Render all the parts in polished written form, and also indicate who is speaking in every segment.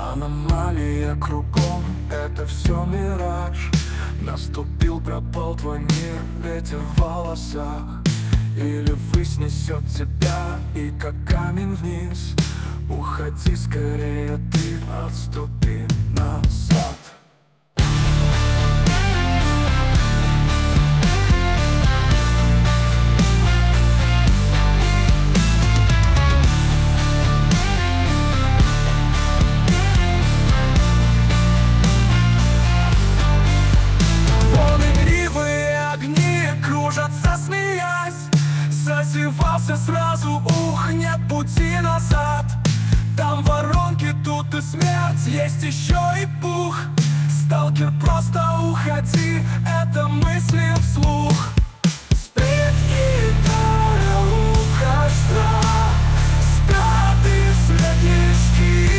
Speaker 1: Аномалия кругом, это все мираж. Наступил, пропал твой мир, ветер в волосах. Или ввысь снесет тебя, и как камень вниз. Уходи скорее, ты отступи назад. Зазевался сразу, нет пути назад. Там воронки, тут и смерть, есть еще и пух. Сталкер, просто уходи, это мысли вслух. Спит гитара у костра, спят и светлячки.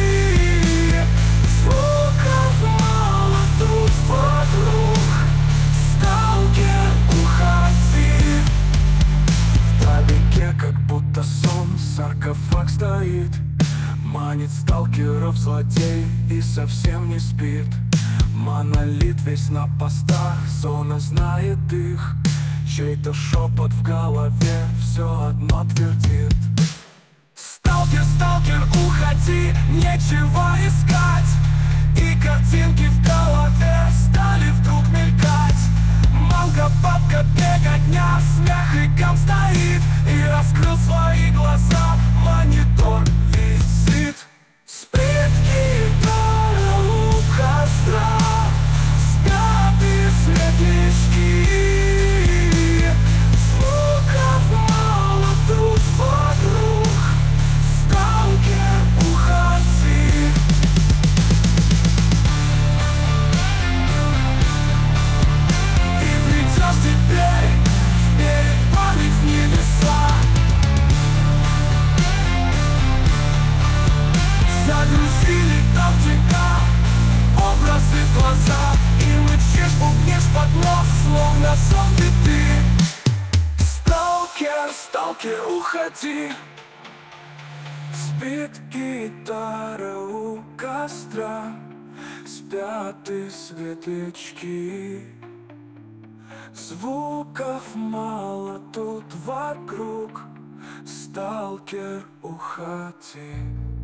Speaker 1: Звуков мало тут вокруг. Сталкер, уходи. Вдалеке, как будто сон, саркофаг стоит. Манит сталкеров злодей и совсем не спит. Монолит весь на постах, зона знает их. Чей-то шепот в голове все одно твердит: сталкер, сталкер, уходи, нечего искать. И картинки в голове стали вдруг мелькать. Мамка, папка, беготня, смех и гам стоит. И раскрыл свои глаза, монитор висит. Спит гитара у костра, спят и светлячки. Звуков мало тут вокруг. Сталкер, уходи. Теперь вперед память в небеса. Загрузили там тебя образы в глаза. И мычишь, бубнишь под нос, словно зомби ты. Сталкер, сталкер, уходи. Спит гитара у костра, спят и светлячки. Звуков мало тут вокруг. Сталкер, уходи.